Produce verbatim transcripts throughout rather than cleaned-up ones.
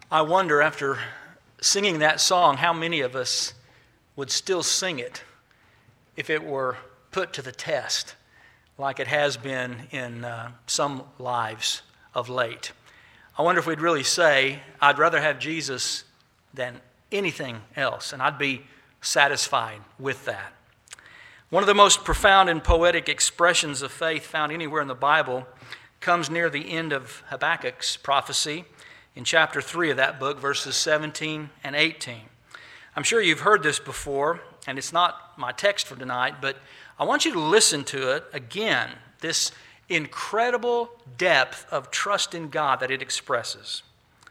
I wonder, after singing that song, how many of us would still sing it if it were put to the test, like it has been in uh, some lives of late. I wonder if we'd really say, I'd rather have Jesus than anything else, and I'd be satisfied with that. One of the most profound and poetic expressions of faith found anywhere in the Bible comes near the end of Habakkuk's prophecy in chapter three of that book, verses seventeen and eighteen. I'm sure you've heard this before, and it's not my text for tonight, but I want you to listen to it again, this incredible depth of trust in God that it expresses.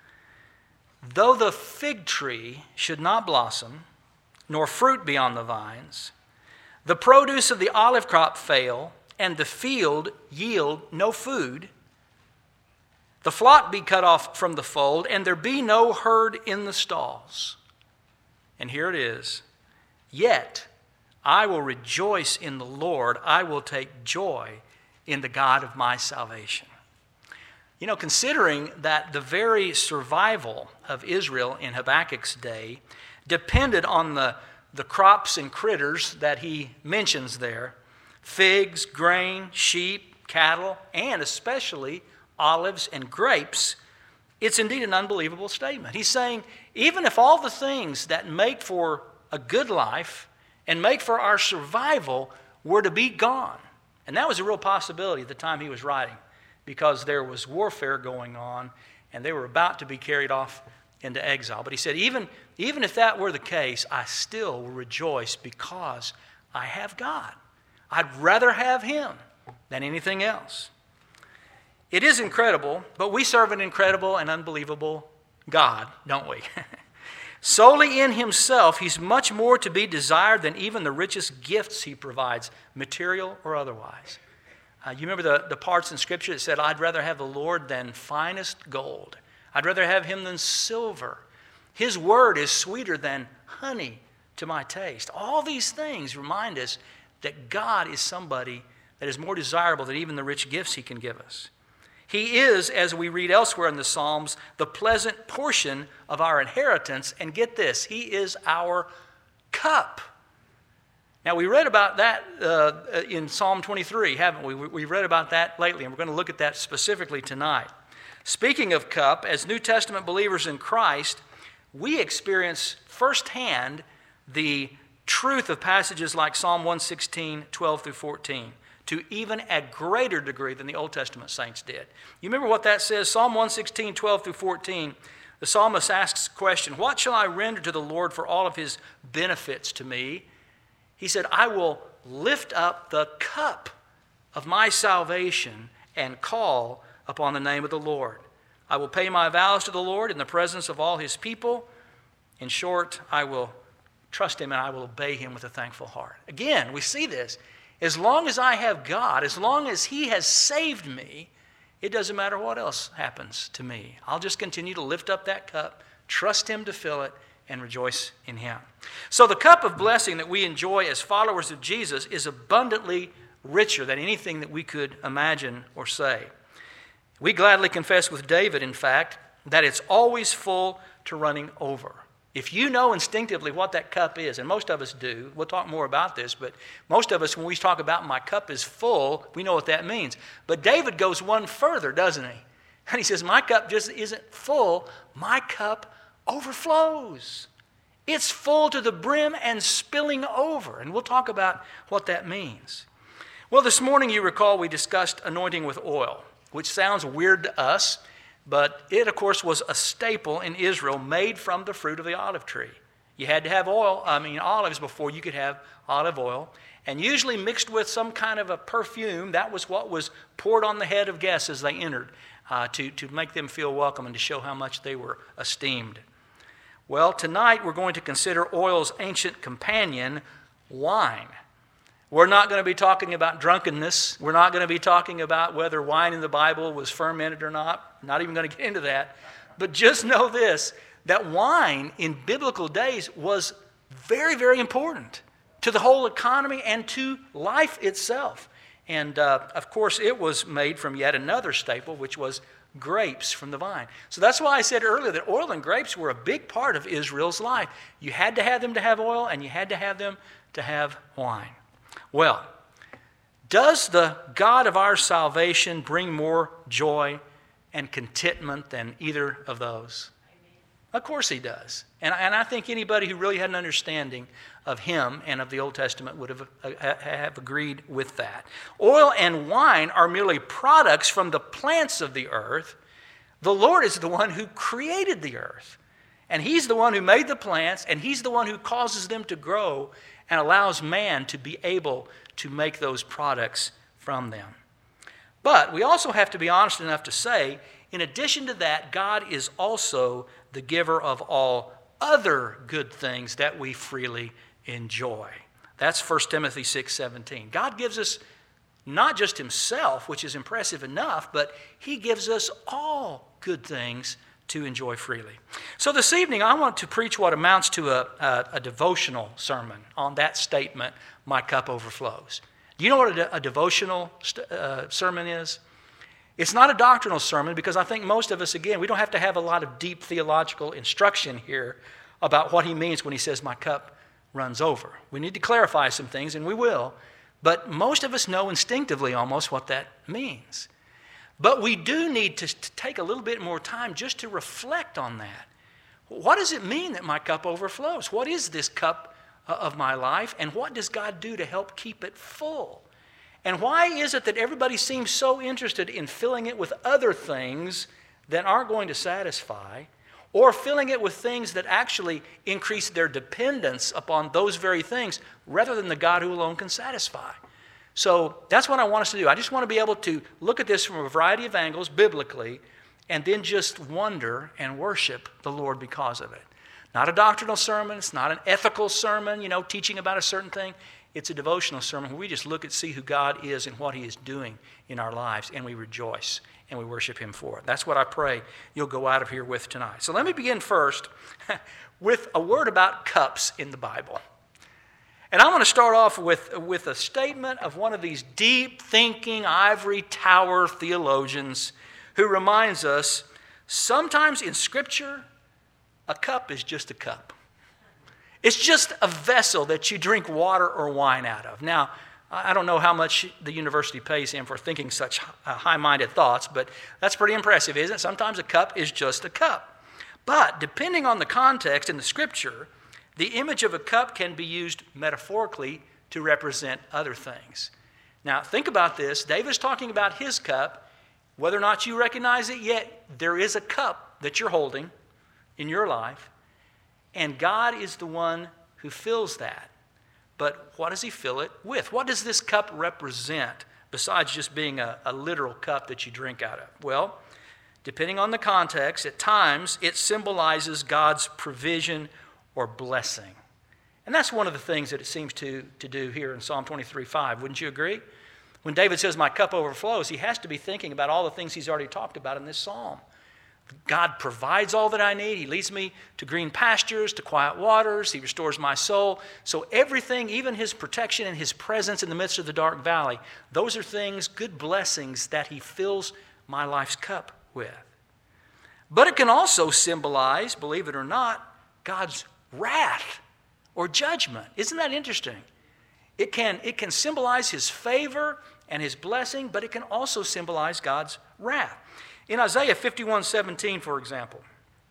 Though the fig tree should not blossom, nor fruit be on the vines, the produce of the olive crop fail, and the field yield no food, the flock be cut off from the fold, and there be no herd in the stalls. And here it is. Yet I will rejoice in the Lord. I will take joy in the God of my salvation. You know, considering that the very survival of Israel in Habakkuk's day depended on the, the crops and critters that he mentions there, figs, grain, sheep, cattle, and especially olives and grapes, it's indeed an unbelievable statement. He's saying, even if all the things that make for a good life and make for our survival were to be gone, and that was a real possibility at the time he was writing, because there was warfare going on and they were about to be carried off into exile. But he said, even, even if that were the case, I still will rejoice because I have God. I'd rather have him than anything else. It is incredible, but we serve an incredible and unbelievable God, don't we? Solely in himself, he's much more to be desired than even the richest gifts he provides, material or otherwise. Uh, you remember the, the parts in Scripture that said, I'd rather have the Lord than finest gold. I'd rather have him than silver. His word is sweeter than honey to my taste. All these things remind us that God is somebody that is more desirable than even the rich gifts he can give us. He is, as we read elsewhere in the Psalms, the pleasant portion of our inheritance. And get this, he is our cup. Now, we read about that uh, in Psalm twenty-three, haven't we? We read about that lately, and we're going to look at that specifically tonight. Speaking of cup, as New Testament believers in Christ, we experience firsthand the truth of passages like Psalm one sixteen, twelve through fourteen. To even a greater degree than the Old Testament saints did. You remember what that says? Psalm one sixteen, twelve through fourteen. The psalmist asks the question, what shall I render to the Lord for all of his benefits to me? He said, I will lift up the cup of my salvation and call upon the name of the Lord. I will pay my vows to the Lord in the presence of all his people. In short, I will trust him and I will obey him with a thankful heart. Again, we see this. As long as I have God, as long as he has saved me, it doesn't matter what else happens to me. I'll just continue to lift up that cup, trust him to fill it, and rejoice in him. So the cup of blessing that we enjoy as followers of Jesus is abundantly richer than anything that we could imagine or say. We gladly confess with David, in fact, that it's always full to running over. If you know instinctively what that cup is, and most of us do, we'll talk more about this, but most of us, when we talk about my cup is full, we know what that means. But David goes one further, doesn't he? And he says, my cup just isn't full, my cup overflows. It's full to the brim and spilling over. And we'll talk about what that means. Well, this morning, you recall, we discussed anointing with oil, which sounds weird to us. But it, of course, was a staple in Israel made from the fruit of the olive tree. You had to have oil, I mean olives, before you could have olive oil. And usually mixed with some kind of a perfume. That was what was poured on the head of guests as they entered uh, to, to make them feel welcome and to show how much they were esteemed. Well, tonight we're going to consider oil's ancient companion, wine. We're not going to be talking about drunkenness. We're not going to be talking about whether wine in the Bible was fermented or not. Not even going to get into that. But just know this, that wine in biblical days was very, very important to the whole economy and to life itself. And, uh, of course, it was made from yet another staple, which was grapes from the vine. So that's why I said earlier that oil and grapes were a big part of Israel's life. You had to have them to have oil, and you had to have them to have wine. Well, does the God of our salvation bring more joy and contentment than either of those? Of course he does. And, and I think anybody who really had an understanding of him and of the Old Testament would have, uh, have agreed with that. Oil and wine are merely products from the plants of the earth. The Lord is the one who created the earth. And he's the one who made the plants, and he's the one who causes them to grow and allows man to be able to make those products from them. But we also have to be honest enough to say, in addition to that, God is also the giver of all other good things that we freely enjoy. That's First Timothy six seventeen. God gives us not just himself, which is impressive enough, but he gives us all good things to enjoy freely. So this evening, I want to preach what amounts to a, a, a devotional sermon on that statement, my cup overflows. Do you know what a, a devotional st- uh, sermon is? It's not a doctrinal sermon because I think most of us, again, we don't have to have a lot of deep theological instruction here about what he means when he says, my cup runs over. We need to clarify some things, and we will. But most of us know instinctively almost what that means. But we do need to, to take a little bit more time just to reflect on that. What does it mean that my cup overflows? What is this cup uh, of my life, and what does God do to help keep it full? And why is it that everybody seems so interested in filling it with other things that aren't going to satisfy, or filling it with things that actually increase their dependence upon those very things rather than the God who alone can satisfy? So that's what I want us to do. I just want to be able to look at this from a variety of angles biblically and then just wonder and worship the Lord because of it. Not a doctrinal sermon. It's not an ethical sermon, you know, teaching about a certain thing. It's a devotional sermon where we just look and see who God is and what he is doing in our lives, and we rejoice and we worship him for it. That's what I pray you'll go out of here with tonight. So let me begin first with a word about cups in the Bible. And I'm going to start off with, with a statement of one of these deep-thinking ivory tower theologians who reminds us, sometimes in Scripture, a cup is just a cup. It's just a vessel that you drink water or wine out of. Now, I don't know how much the university pays him for thinking such high-minded thoughts, but that's pretty impressive, isn't it? Sometimes a cup is just a cup. But depending on the context in the Scripture, the image of a cup can be used metaphorically to represent other things. Now, think about this. David's talking about his cup. Whether or not you recognize it yet, there is a cup that you're holding in your life, and God is the one who fills that. But what does he fill it with? What does this cup represent besides just being a, a literal cup that you drink out of? Well, depending on the context, at times it symbolizes God's provision or blessing. And that's one of the things that it seems to, to do here in Psalm twenty-three five. Wouldn't you agree? When David says, my cup overflows, he has to be thinking about all the things he's already talked about in this psalm. God provides all that I need. He leads me to green pastures, to quiet waters. He restores my soul. So everything, even his protection and his presence in the midst of the dark valley, those are things, good blessings that he fills my life's cup with. But it can also symbolize, believe it or not, God's wrath or judgment. Isn't that interesting? It can, it can symbolize his favor and his blessing, but it can also symbolize God's wrath. In Isaiah fifty-one seventeen, for example,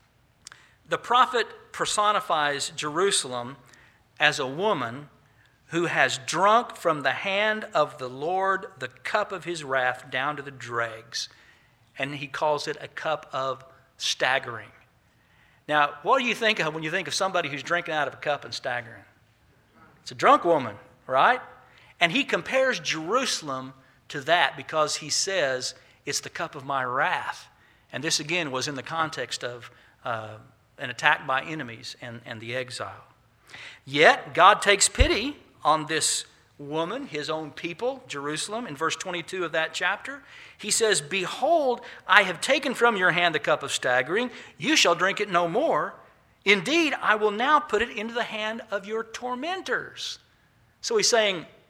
the prophet personifies Jerusalem as a woman who has drunk from the hand of the Lord the cup of his wrath down to the dregs. And he calls it a cup of staggering. Now, what do you think of when you think of somebody who's drinking out of a cup and staggering? It's a drunk woman, right? And he compares Jerusalem to that because he says, it's the cup of my wrath. And this, again, was in the context of uh, an attack by enemies and, and the exile. Yet, God takes pity on this woman, his own people, Jerusalem. In verse twenty-two of that chapter, he says, behold, I have taken from your hand the cup of staggering. You shall drink it no more. Indeed, I will now put it into the hand of your tormentors. So he's saying,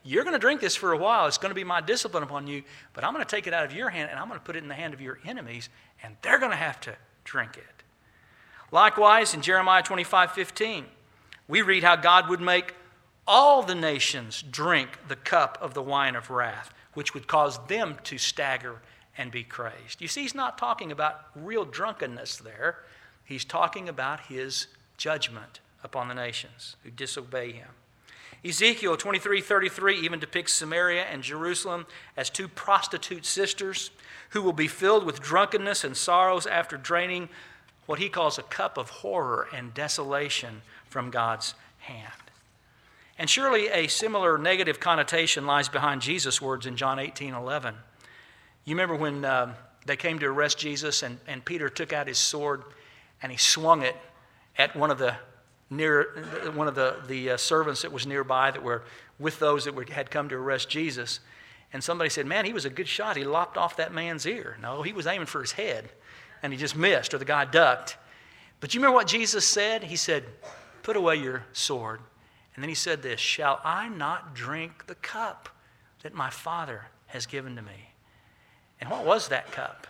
you're going to drink this for a while. It's going to be my discipline upon you, but I'm going to take it out of your hand and I'm going to put it in the hand of your enemies, and they're going to have to drink it. Likewise, in Jeremiah twenty-five fifteen, we read how God would make all the nations drink the cup of the wine of wrath, which would cause them to stagger and be crazed. You see, he's not talking about real drunkenness there. He's talking about his judgment upon the nations who disobey him. Ezekiel twenty-three thirty-three even depicts Samaria and Jerusalem as two prostitute sisters who will be filled with drunkenness and sorrows after draining what he calls a cup of horror and desolation from God's hand. And surely a similar negative connotation lies behind Jesus' words in John eighteen eleven. You remember when uh, they came to arrest Jesus, and, and Peter took out his sword and he swung it at one of the near one of the, the uh, servants that was nearby that were with those that were, had come to arrest Jesus. And somebody said, man, he was a good shot. He lopped off that man's ear. No, he was aiming for his head, and he just missed, or the guy ducked. But you remember what Jesus said? He said, put away your sword. And then he said this, shall I not drink the cup that my Father has given to me? And what was that cup?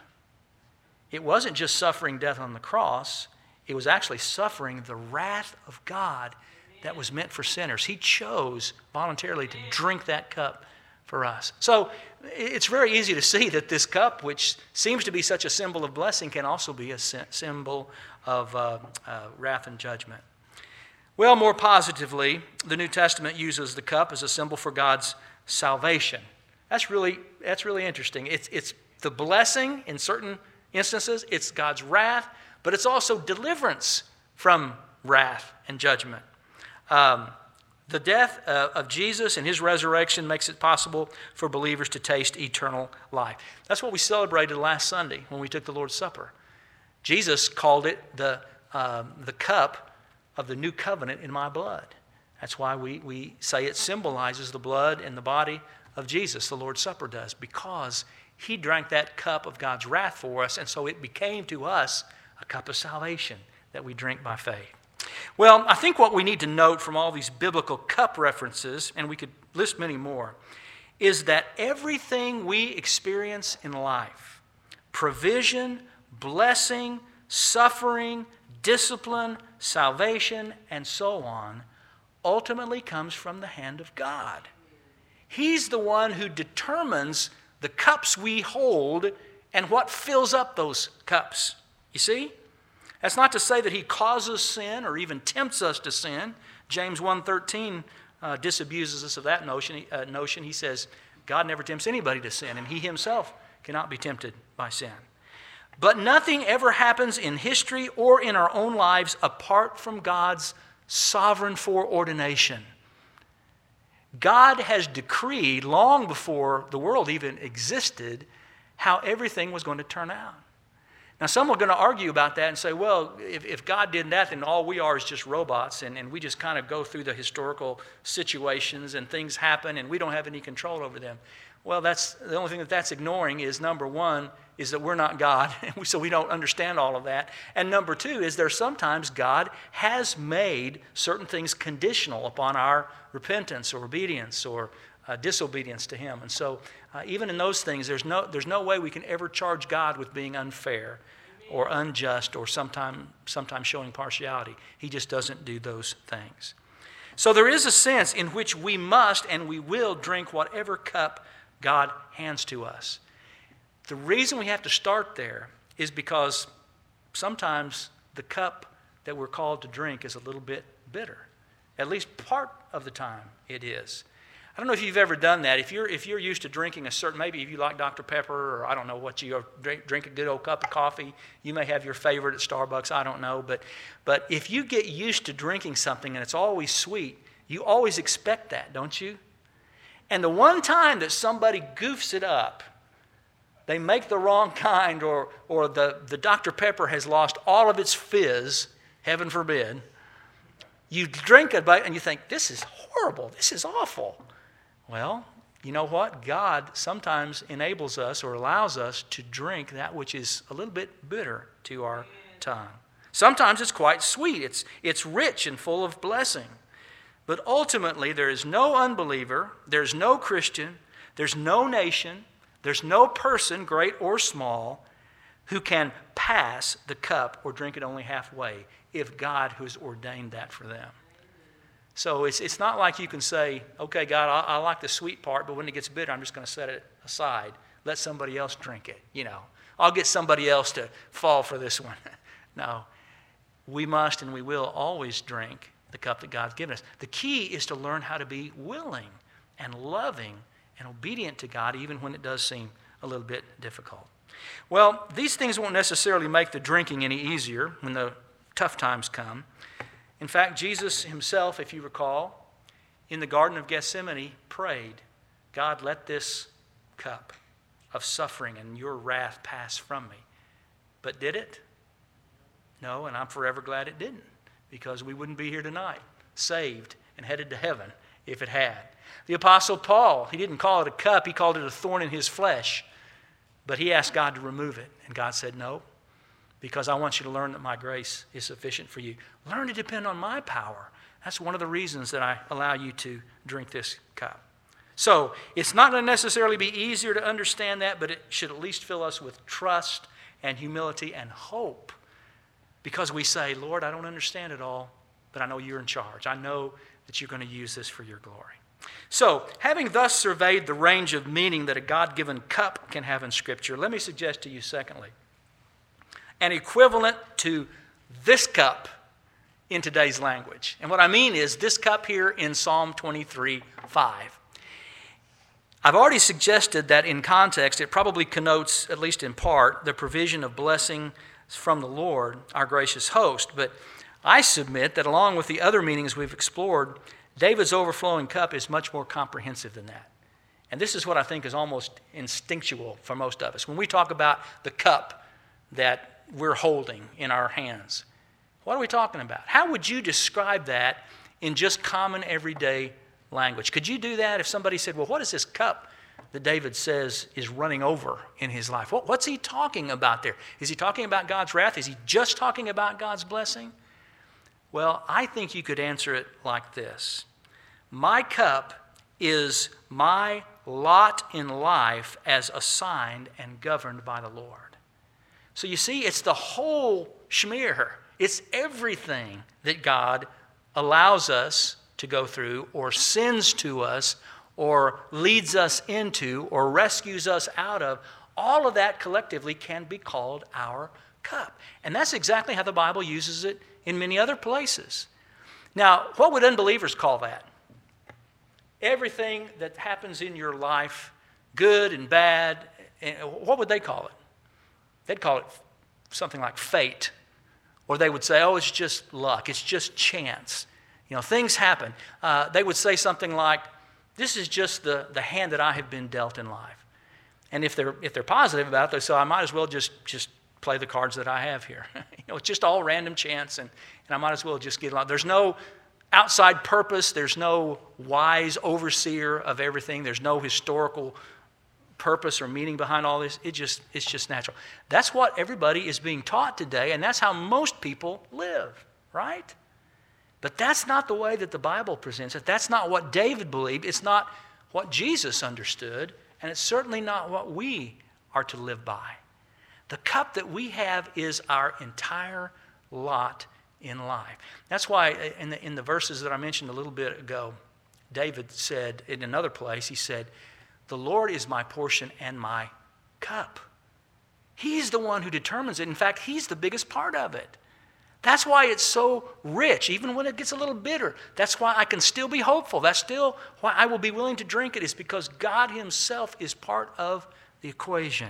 It wasn't just suffering death on the cross. It was actually suffering the wrath of God that was meant for sinners. He chose voluntarily to drink that cup for us. So it's very easy to see that this cup, which seems to be such a symbol of blessing, can also be a symbol of uh, uh, wrath and judgment. Well, more positively, the New Testament uses the cup as a symbol for God's salvation. That's really, that's really interesting. It's, it's the blessing in certain instances. It's God's wrath, but it's also deliverance from wrath and judgment. Um, the death uh, of Jesus and his resurrection makes it possible for believers to taste eternal life. That's what we celebrated last Sunday when we took the Lord's Supper. Jesus called it the, uh, the cup of the new covenant in my blood. That's why we, we say it symbolizes the blood and the body of Jesus, the Lord's Supper does, because he drank that cup of God's wrath for us, and so it became to us a cup of salvation that we drink by faith. Well, I think what we need to note from all these biblical cup references, and we could list many more, is that everything we experience in life, provision, blessing, suffering, discipline, salvation, and so on, ultimately comes from the hand of God. He's the one who determines the cups we hold and what fills up those cups. You see? That's not to say that he causes sin or even tempts us to sin. James one thirteen uh, disabuses us of that notion. Uh, notion. He says, God never tempts anybody to sin, and he himself cannot be tempted by sin. But nothing ever happens in history or in our own lives apart from God's sovereign foreordination. God has decreed long before the world even existed how everything was going to turn out. Now, some are going to argue about that and say, well, if, if God did that, then all we are is just robots, and, and we just kind of go through the historical situations and things happen and we don't have any control over them. Well, that's the only thing that that's ignoring is, number one, is that we're not God, so we don't understand all of that. And number two is there sometimes God has made certain things conditional upon our repentance or obedience or uh, disobedience to him. And so uh, even in those things, there's no, there's no way we can ever charge God with being unfair or unjust or sometime, sometimes showing partiality. He just doesn't do those things. So there is a sense in which we must and we will drink whatever cup God hands to us. The reason we have to start there is because sometimes the cup that we're called to drink is a little bit bitter. At least part of the time it is. I don't know if you've ever done that. If you're if you're used to drinking a certain, maybe if you like Doctor Pepper, or I don't know what you drink, drink a good old cup of coffee. You may have your favorite at Starbucks. I don't know, but but if you get used to drinking something and it's always sweet, you always expect that, don't you? And the one time that somebody goofs it up, they make the wrong kind, or or the, the Doctor Pepper has lost all of its fizz, heaven forbid, you drink it and you think, this is horrible, this is awful. Well, you know what? God sometimes enables us or allows us to drink that which is a little bit bitter to our tongue. Sometimes it's quite sweet. It's, it's rich and full of blessing. But ultimately, there is no unbeliever, there's no Christian, there's no nation, there's no person, great or small, who can pass the cup or drink it only halfway if God has ordained that for them. So it's, it's not like you can say, okay, God, I, I like the sweet part, but when it gets bitter, I'm just going to set it aside. Let somebody else drink it, you know. I'll get somebody else to fall for this one. No. We must and we will always drink the cup that God's given us. The key is to learn how to be willing and loving and obedient to God even when it does seem a little bit difficult. Well, these things won't necessarily make the drinking any easier when the tough times come. In fact, Jesus himself, if you recall, in the Garden of Gethsemane prayed, God, let this cup of suffering and your wrath pass from me. But did it? No, and I'm forever glad it didn't, because we wouldn't be here tonight, saved and headed to heaven if it had. The Apostle Paul, he didn't call it a cup, he called it a thorn in his flesh. But he asked God to remove it, and God said, no, because I want you to learn that my grace is sufficient for you. Learn to depend on my power. That's one of the reasons that I allow you to drink this cup. So it's not going to necessarily be easier to understand that, but it should at least fill us with trust and humility and hope, because we say, Lord, I don't understand it all, but I know you're in charge. I know that you're going to use this for your glory. So, having thus surveyed the range of meaning that a God-given cup can have in Scripture, let me suggest to you, secondly, an equivalent to this cup in today's language. And what I mean is this cup here in Psalm twenty-three five. I've already suggested that in context, it probably connotes, at least in part, the provision of blessing from the Lord, our gracious host. But I submit that along with the other meanings we've explored, David's overflowing cup is much more comprehensive than that. And this is what I think is almost instinctual for most of us. When we talk about the cup that we're holding in our hands, what are we talking about? How would you describe that in just common everyday language? Could you do that if somebody said, well, what is this cup that David says is running over in his life? What, what's he talking about there? Is he talking about God's wrath? Is he just talking about God's blessing? Well, I think you could answer it like this. My cup is my lot in life as assigned and governed by the Lord. So you see, it's the whole schmear. It's everything that God allows us to go through or sends to us or leads us into or rescues us out of. All of that collectively can be called our cup. And that's exactly how the Bible uses it in many other places. Now, what would unbelievers call that? Everything that happens in your life, good and bad, what would they call it? They'd call it something like fate. Or they would say, oh, it's just luck. It's just chance. You know, things happen. Uh, they would say something like, this is just the, the hand that I have been dealt in life. And if they're if they're positive about it, they say, I might as well just, just play the cards that I have here. You know, it's just all random chance, and, and I might as well just get along. There's no outside purpose. There's no wise overseer of everything. There's no historical purpose or meaning behind all this. It just it's just natural. That's what everybody is being taught today, and that's how most people live, right? But that's not the way that the Bible presents it. That's not what David believed. It's not what Jesus understood, and it's certainly not what we are to live by. The cup that we have is our entire lot in life. That's why in the, in the verses that I mentioned a little bit ago, David said in another place, he said, the Lord is my portion and my cup. He's the one who determines it. In fact, he's the biggest part of it. That's why it's so rich, even when it gets a little bitter. That's why I can still be hopeful. That's still why I will be willing to drink it, is because God himself is part of the equation.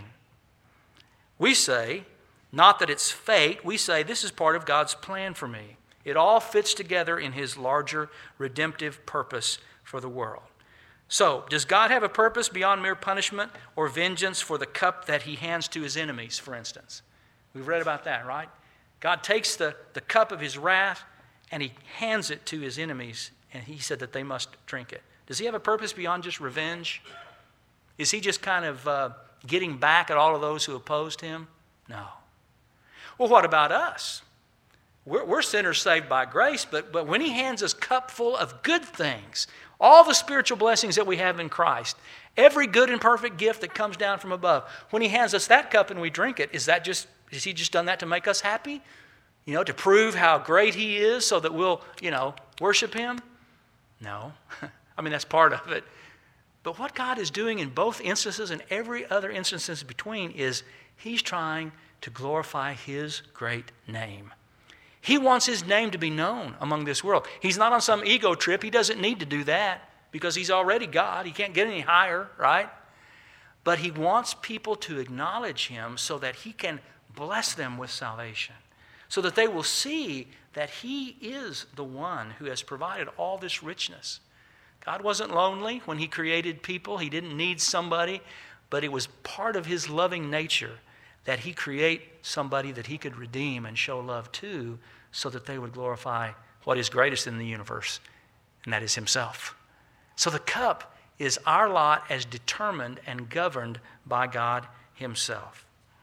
We say, not that it's fate, we say this is part of God's plan for me. It all fits together in his larger redemptive purpose for the world. So, does God have a purpose beyond mere punishment or vengeance for the cup that he hands to his enemies, for instance? We've read about that, right? God takes the, the cup of his wrath and he hands it to his enemies, and he said that they must drink it. Does he have a purpose beyond just revenge? Is he just kind of uh, getting back at all of those who opposed him? No. Well, what about us? We're, we're sinners saved by grace, but, but when he hands us a cup full of good things, all the spiritual blessings that we have in Christ, every good and perfect gift that comes down from above, when he hands us that cup and we drink it, is that just, has he just done that to make us happy? You know, to prove how great he is so that we'll, you know, worship him? No. I mean, that's part of it. But what God is doing in both instances and every other instances between is he's trying to glorify his great name. He wants his name to be known among this world. He's not on some ego trip. He doesn't need to do that because he's already God. He can't get any higher, right? But he wants people to acknowledge him so that he can bless them with salvation, so that they will see that he is the one who has provided all this richness. God wasn't lonely when he created people. He didn't need somebody, but it was part of his loving nature that he create somebody that he could redeem and show love to so that they would glorify what is greatest in the universe, and that is himself. So the cup is our lot as determined and governed by God himself.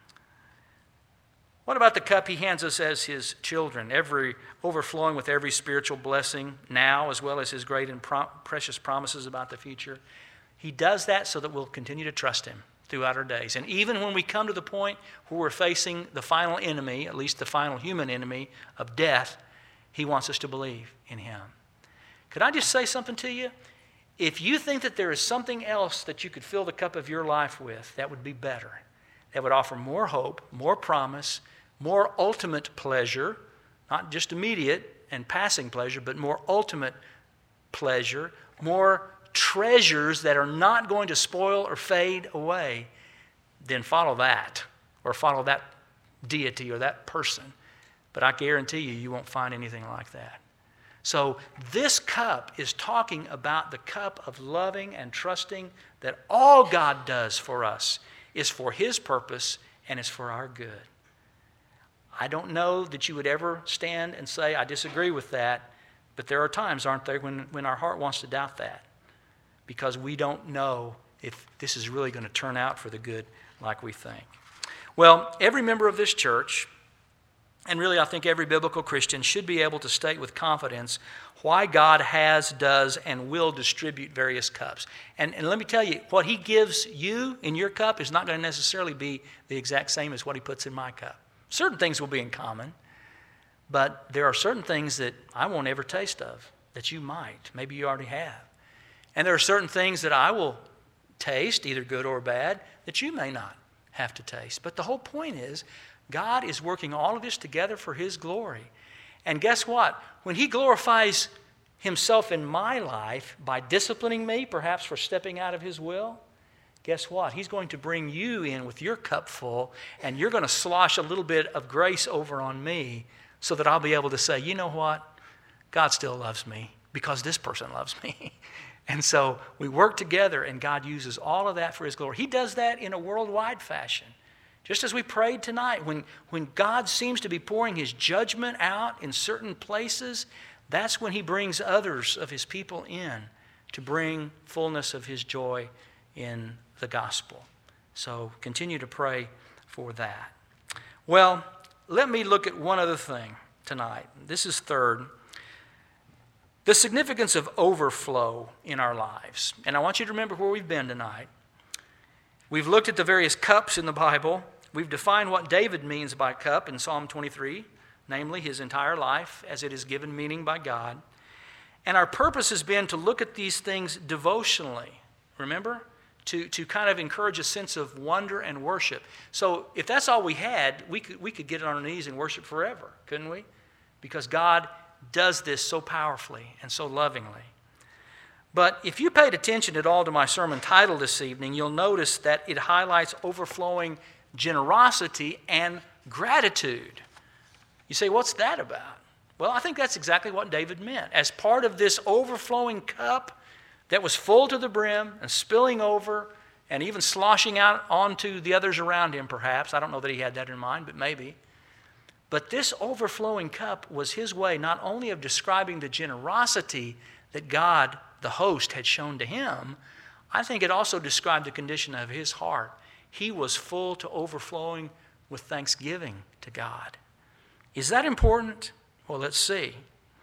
What about the cup he hands us as his children, every overflowing with every spiritual blessing now, as well as his great and pro- precious promises about the future? He does that so that we'll continue to trust him throughout our days. And even when we come to the point where we're facing the final enemy, at least the final human enemy of death, he wants us to believe in him. Could I just say something to you? If you think that there is something else that you could fill the cup of your life with, that would be better. That would offer more hope, more promise, more ultimate pleasure, not just immediate and passing pleasure, but more ultimate pleasure, more treasures that are not going to spoil or fade away, then follow that or follow that deity or that person. But I guarantee you, you won't find anything like that. So this cup is talking about the cup of loving and trusting that all God does for us is for his purpose and is for our good. I don't know that you would ever stand and say, I disagree with that, but there are times, aren't there, when, when our heart wants to doubt that because we don't know if this is really going to turn out for the good like we think. Well, every member of this church, and really I think every biblical Christian, should be able to state with confidence why God has, does, and will distribute various cups. And, and let me tell you, what he gives you in your cup is not going to necessarily be the exact same as what he puts in my cup. Certain things will be in common, but there are certain things that I won't ever taste of that you might. Maybe you already have. And there are certain things that I will taste, either good or bad, that you may not have to taste. But the whole point is, God is working all of this together for his glory. And guess what? When he glorifies himself in my life by disciplining me, perhaps for stepping out of his will, guess what? He's going to bring you in with your cup full, and you're going to slosh a little bit of grace over on me so that I'll be able to say, you know what? God still loves me because this person loves me. And so we work together, and God uses all of that for his glory. He does that in a worldwide fashion. Just as we prayed tonight, when, when God seems to be pouring his judgment out in certain places, that's when he brings others of his people in to bring fullness of his joy in the gospel. So continue to pray for that. Well, let me look at one other thing tonight. This is third. The significance of overflow in our lives. And I want you to remember where we've been tonight. We've looked at the various cups in the Bible. We've defined what David means by cup in Psalm twenty-three, namely his entire life as it is given meaning by God. And our purpose has been to look at these things devotionally, remember? To, to kind of encourage a sense of wonder and worship. So if that's all we had, we could, we could get on our knees and worship forever, couldn't we? Because God does this so powerfully and so lovingly. But if you paid attention at all to my sermon title this evening, you'll notice that it highlights overflowing generosity and gratitude. You say, what's that about? Well, I think that's exactly what David meant. As part of this overflowing cup that was full to the brim and spilling over and even sloshing out onto the others around him, perhaps. I don't know that he had that in mind, but maybe. But this overflowing cup was his way not only of describing the generosity that God, the host, had shown to him, I think it also described the condition of his heart. He was full to overflowing with thanksgiving to God. Is that important? Well, let's see.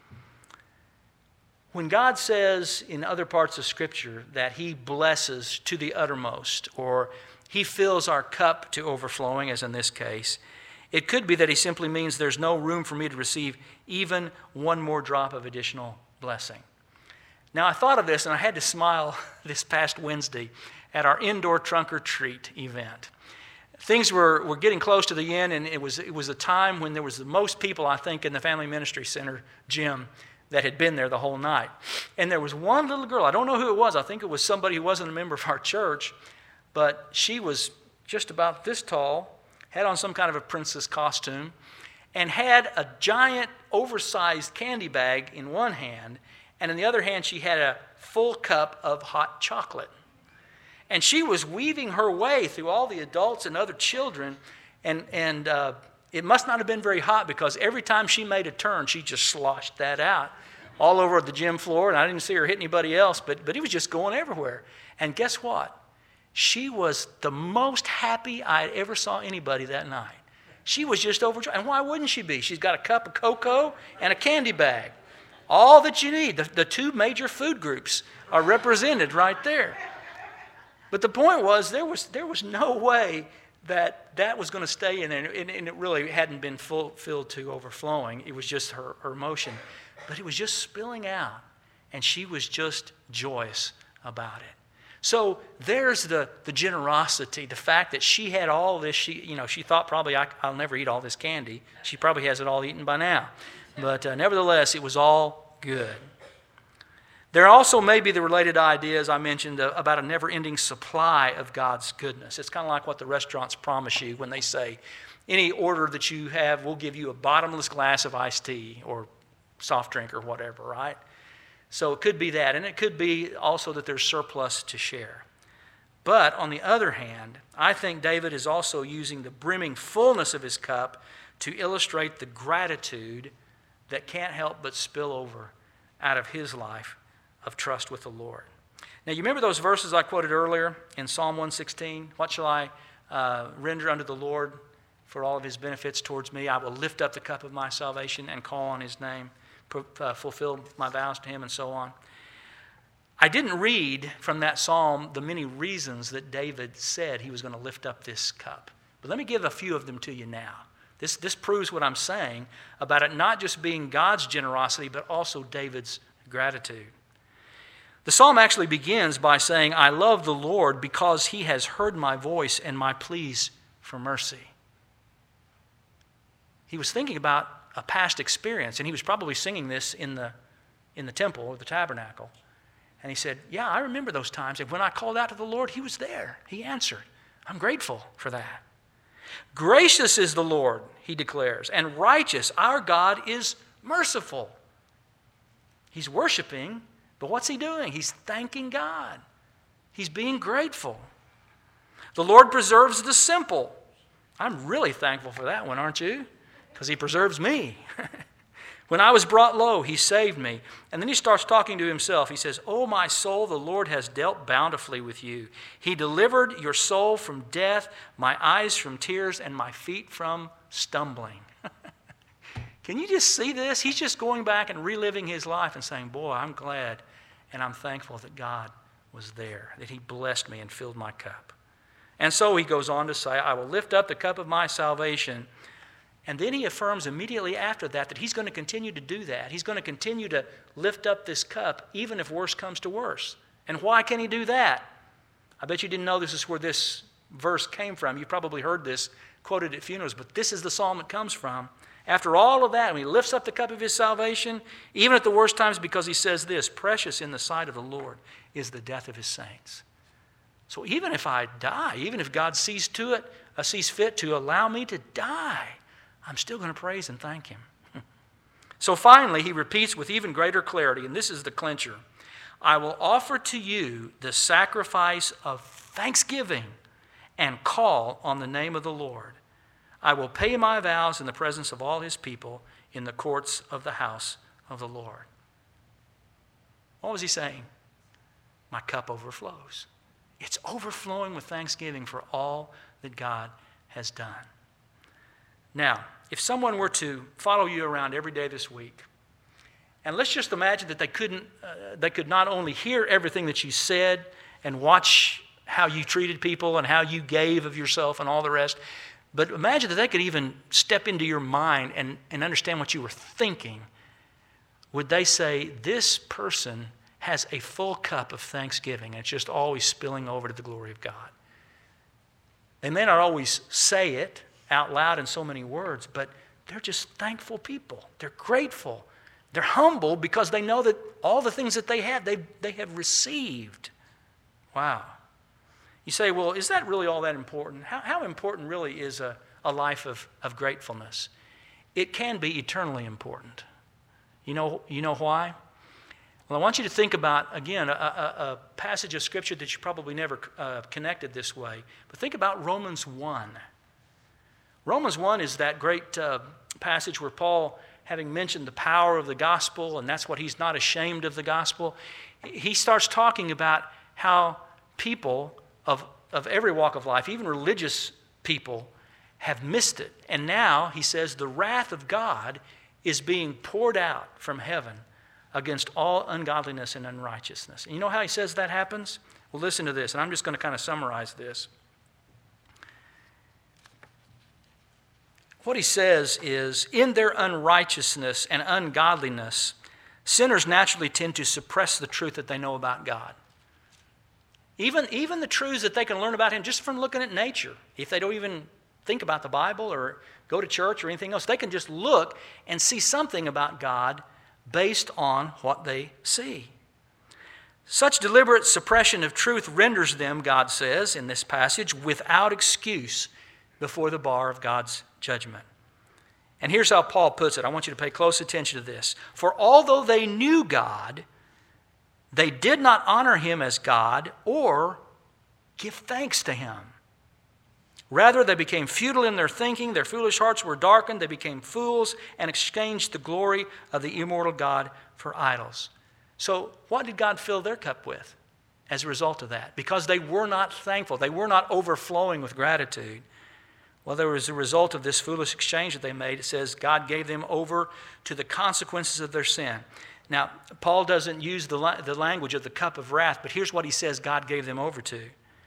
When God says in other parts of Scripture that he blesses to the uttermost, or he fills our cup to overflowing, as in this case, it could be that he simply means there's no room for me to receive even one more drop of additional blessing. Now, I thought of this, and I had to smile this past Wednesday at our indoor trunk or treat event. Things were, were getting close to the end, and it was, it was a time when there was the most people, I think, in the Family Ministry Center gym that had been there the whole night. And there was one little girl, I don't know who it was, I think it was somebody who wasn't a member of our church, but she was just about this tall, had on some kind of a princess costume, and had a giant oversized candy bag in one hand, and in the other hand she had a full cup of hot chocolate. And she was weaving her way through all the adults and other children, and, and uh, it must not have been very hot, because every time she made a turn, she just sloshed that out all over the gym floor, and I didn't see her hit anybody else, but, but it was just going everywhere. And guess what? She was the most happy I ever saw anybody that night. She was just overjoyed. And why wouldn't she be? She's got a cup of cocoa and a candy bag. All that you need. The, the two major food groups are represented right there. But the point was, there was, there was no way that that was going to stay in there. And, and it really hadn't been full, filled to overflowing. It was just her, her emotion. But it was just spilling out. And she was just joyous about it. So there's the, the generosity, the fact that she had all this. She, you know, she thought probably I, I'll never eat all this candy. She probably has it all eaten by now. But uh, nevertheless, it was all good. There also may be the related ideas I mentioned uh, about a never-ending supply of God's goodness. It's kind of like what the restaurants promise you when they say, any order that you have, we'll give you a bottomless glass of iced tea or soft drink or whatever, right? So it could be that, and it could be also that there's surplus to share. But on the other hand, I think David is also using the brimming fullness of his cup to illustrate the gratitude that can't help but spill over out of his life of trust with the Lord. Now, you remember those verses I quoted earlier in Psalm one sixteen? What shall I uh, render unto the Lord for all of his benefits towards me? I will lift up the cup of my salvation and call on his name. Uh, fulfill my vows to him, and so on. I didn't read from that psalm the many reasons that David said he was going to lift up this cup. But let me give a few of them to you now. This, this proves what I'm saying about it not just being God's generosity, but also David's gratitude. The psalm actually begins by saying, I love the Lord because he has heard my voice and my pleas for mercy. He was thinking about a past experience, and he was probably singing this in the in the temple or the tabernacle. And he said, yeah, I remember those times. And when I called out to the Lord, he was there. He answered. I'm grateful for that. Gracious is the Lord, he declares, and righteous. Our God is merciful. He's worshiping, but what's he doing? He's thanking God. He's being grateful. The Lord preserves the simple. I'm really thankful for that one, aren't you? Because he preserves me. When I was brought low, he saved me. And then he starts talking to himself. He says, O my soul, the Lord has dealt bountifully with you. He delivered your soul from death, my eyes from tears, and my feet from stumbling. Can you just see this? He's just going back and reliving his life and saying, boy, I'm glad and I'm thankful that God was there, that he blessed me and filled my cup. And so he goes on to say, I will lift up the cup of my salvation. And then he affirms immediately after that that he's going to continue to do that. He's going to continue to lift up this cup even if worse comes to worse. And why can he do that? I bet you didn't know this is where this verse came from. You probably heard this quoted at funerals, but this is the psalm it comes from. After all of that, when he lifts up the cup of his salvation, even at the worst times, because he says this, precious in the sight of the Lord is the death of his saints. So even if I die, even if God sees to it, uh, sees fit to allow me to die, I'm still going to praise and thank him. So finally, he repeats with even greater clarity, and this is the clincher. I will offer to you the sacrifice of thanksgiving and call on the name of the Lord. I will pay my vows in the presence of all his people in the courts of the house of the Lord. What was he saying? My cup overflows. It's overflowing with thanksgiving for all that God has done. Now, if someone were to follow you around every day this week, and let's just imagine that they couldn't, uh, they could not only hear everything that you said and watch how you treated people and how you gave of yourself and all the rest, but imagine that they could even step into your mind and, and understand what you were thinking. Would they say, this person has a full cup of thanksgiving and it's just always spilling over to the glory of God? They may not always say it out loud in so many words, but they're just thankful people. They're grateful. They're humble because they know that all the things that they have, they, they have received. Wow. You say, well, is that really all that important? How, how important really is a, a life of, of gratefulness? It can be eternally important. You know, you know why? Well, I want you to think about, again, a, a, a passage of Scripture that you probably never uh, connected this way. But think about Romans one. Romans one is that great uh, passage where Paul, having mentioned the power of the gospel, and that's what he's not ashamed of the gospel, he starts talking about how people of, of every walk of life, even religious people, have missed it. And now, he says, the wrath of God is being poured out from heaven against all ungodliness and unrighteousness. And you know how he says that happens? Well, listen to this, and I'm just going to kind of summarize this. What he says is, in their unrighteousness and ungodliness, sinners naturally tend to suppress the truth that they know about God. Even, even the truths that they can learn about Him just from looking at nature. If they don't even think about the Bible or go to church or anything else, they can just look and see something about God based on what they see. Such deliberate suppression of truth renders them, God says in this passage, without excuse before the bar of God's judgment. And here's how Paul puts it. I want you to pay close attention to this. For although they knew God, they did not honor Him as God or give thanks to Him. Rather, they became futile in their thinking. Their foolish hearts were darkened. They became fools and exchanged the glory of the immortal God for idols. So what did God fill their cup with as a result of that? Because they were not thankful. They were not overflowing with gratitude. Well, there was a result of this foolish exchange that they made. It says God gave them over to the consequences of their sin. Now, Paul doesn't use the, la- the language of the cup of wrath, but here's what he says God gave them over to.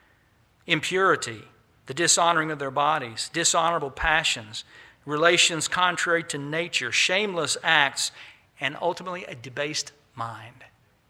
Impurity, the dishonoring of their bodies, dishonorable passions, relations contrary to nature, shameless acts, and ultimately a debased mind.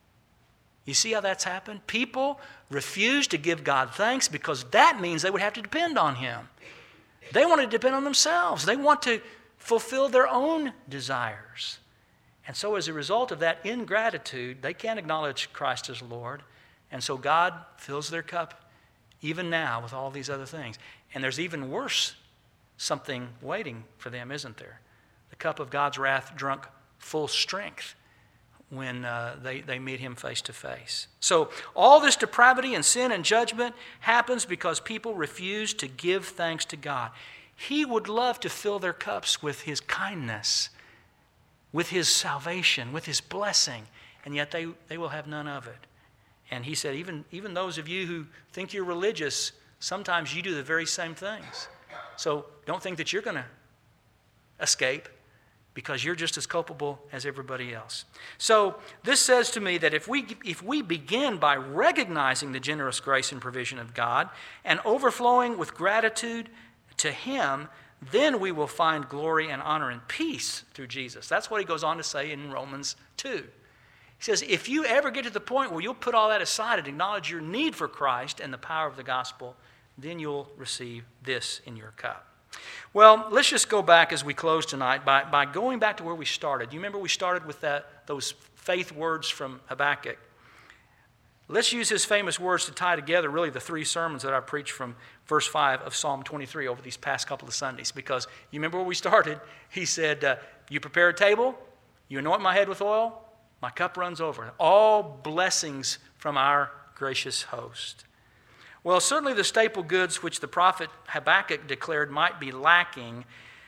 You see how that's happened? People refuse to give God thanks because that means they would have to depend on Him. They want to depend on themselves. They want to fulfill their own desires. And so as a result of that ingratitude, they can't acknowledge Christ as Lord. And so God fills their cup even now with all these other things. And there's even worse something waiting for them, isn't there? The cup of God's wrath drunk full strength when uh, they, they meet Him face to face. So all this depravity and sin and judgment happens because people refuse to give thanks to God. He would love to fill their cups with His kindness, with His salvation, with His blessing, and yet they, they will have none of it. And He said, even, even those of you who think you're religious, sometimes you do the very same things. So don't think that you're going to escape, because you're just as culpable as everybody else. So this says to me that if we, if we begin by recognizing the generous grace and provision of God and overflowing with gratitude to Him, then we will find glory and honor and peace through Jesus. That's what he goes on to say in Romans two. He says, if you ever get to the point where you'll put all that aside and acknowledge your need for Christ and the power of the gospel, then you'll receive this in your cup. Well, let's just go back as we close tonight by, by going back to where we started. You remember we started with that, those faith words from Habakkuk. Let's use his famous words to tie together really the three sermons that I preached from verse five of Psalm twenty-three over these past couple of Sundays. Because you remember where we started? He said, uh, you prepare a table, you anoint my head with oil, my cup runs over. All blessings from our gracious host. Well, certainly the staple goods which the prophet Habakkuk declared might be lacking,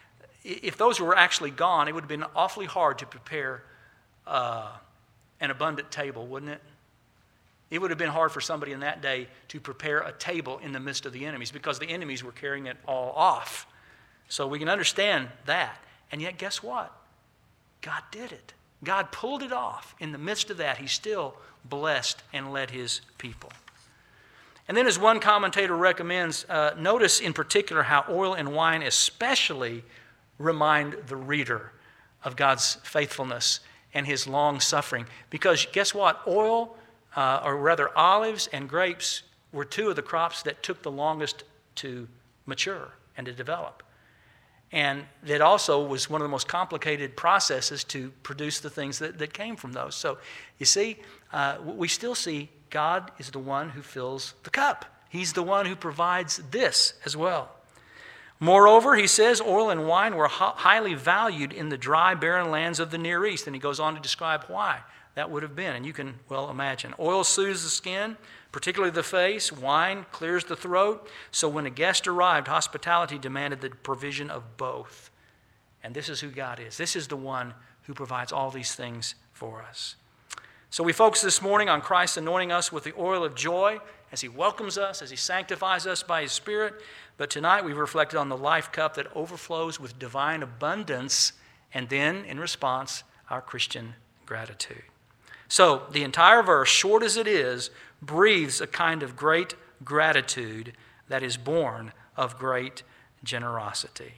if those were actually gone, it would have been awfully hard to prepare uh, an abundant table, wouldn't it? It would have been hard for somebody in that day to prepare a table in the midst of the enemies because the enemies were carrying it all off. So we can understand that. And yet, guess what? God did it. God pulled it off. In the midst of that, he still blessed and led his people. And then as one commentator recommends, uh, notice in particular how oil and wine especially remind the reader of God's faithfulness and his long suffering. Because guess what? Oil, uh, or rather olives and grapes, were two of the crops that took the longest to mature and to develop. And that also was one of the most complicated processes to produce the things that, that came from those. So you see, uh, we still see God is the one who fills the cup. He's the one who provides this as well. Moreover, he says, oil and wine were highly valued in the dry, barren lands of the Near East. And he goes on to describe why that would have been. And you can well imagine. Oil soothes the skin, particularly the face. Wine clears the throat. So when a guest arrived, hospitality demanded the provision of both. And this is who God is. This is the one who provides all these things for us. So we focus this morning on Christ anointing us with the oil of joy as he welcomes us, as he sanctifies us by his Spirit. But tonight we've reflected on the life cup that overflows with divine abundance, and then, in response, our Christian gratitude. So the entire verse, short as it is, breathes a kind of great gratitude that is born of great generosity.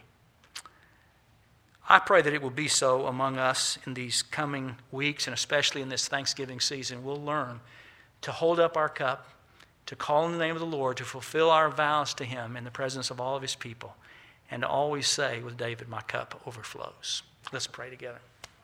I pray that it will be so among us in these coming weeks, and especially in this Thanksgiving season. We'll learn to hold up our cup, to call in the name of the Lord, to fulfill our vows to him in the presence of all of his people, and to always say with David, my cup overflows. Let's pray together.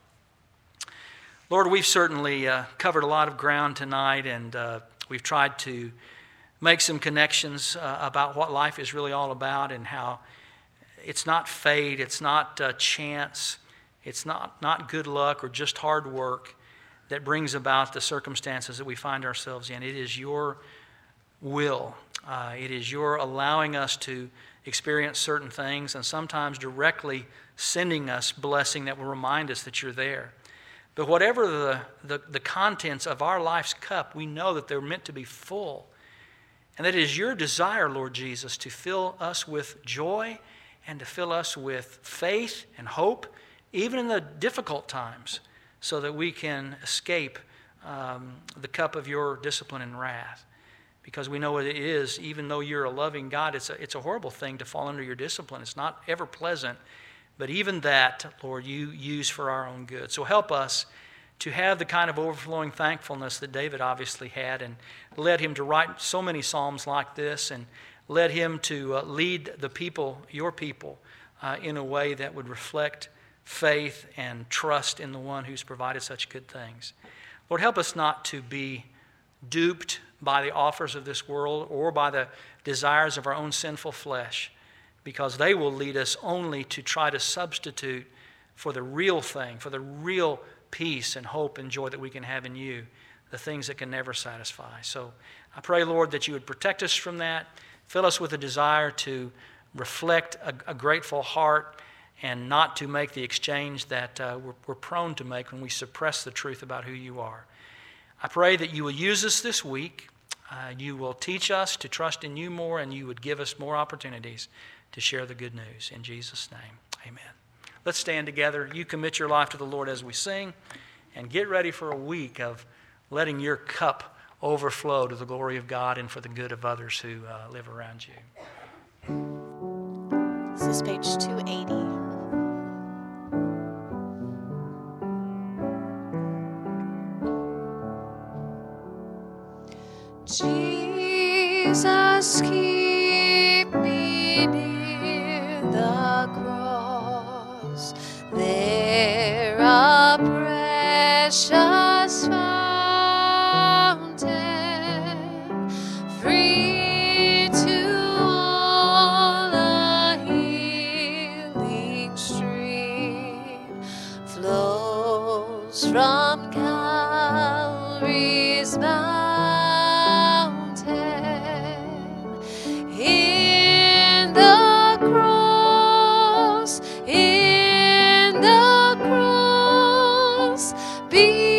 Lord, we've certainly uh, covered a lot of ground tonight, and uh, we've tried to make some connections uh, about what life is really all about, and how it's not fate, it's not uh, chance, it's not, not good luck or just hard work that brings about the circumstances that we find ourselves in. It is your will. Uh, it is your allowing us to experience certain things, and sometimes directly sending us blessing that will remind us that you're there. But whatever the, the, the contents of our life's cup, we know that they're meant to be full. And that it is your desire, Lord Jesus, to fill us with joy and to fill us with faith and hope, even in the difficult times, so that we can escape um, the cup of your discipline and wrath. Because we know what it is, even though you're a loving God, it's a, it's a horrible thing to fall under your discipline. It's not ever pleasant. But even that, Lord, you use for our own good. So help us to have the kind of overflowing thankfulness that David obviously had, and led him to write so many psalms like this, and led him to uh, lead the people, your people, uh, in a way that would reflect faith and trust in the one who's provided such good things. Lord, help us not to be duped by the offers of this world or by the desires of our own sinful flesh, because they will lead us only to try to substitute for the real thing, for the real peace and hope and joy that we can have in you, the things that can never satisfy. So I pray, Lord, that you would protect us from that, fill us with a desire to reflect a, a grateful heart, and not to make the exchange that uh, we're, we're prone to make when we suppress the truth about who you are. I pray that you will use us this week. Uh, you will teach us to trust in you more, and you would give us more opportunities to share the good news. In Jesus' name, amen. Let's stand together. You commit your life to the Lord as we sing, and get ready for a week of letting your cup overflow to the glory of God and for the good of others who uh, live around you. This is page two eighty. Jesus, keep me near the cross, there a precious fountain, free to all a healing stream, flows from Calvary's mountain. In the cross, in the cross, be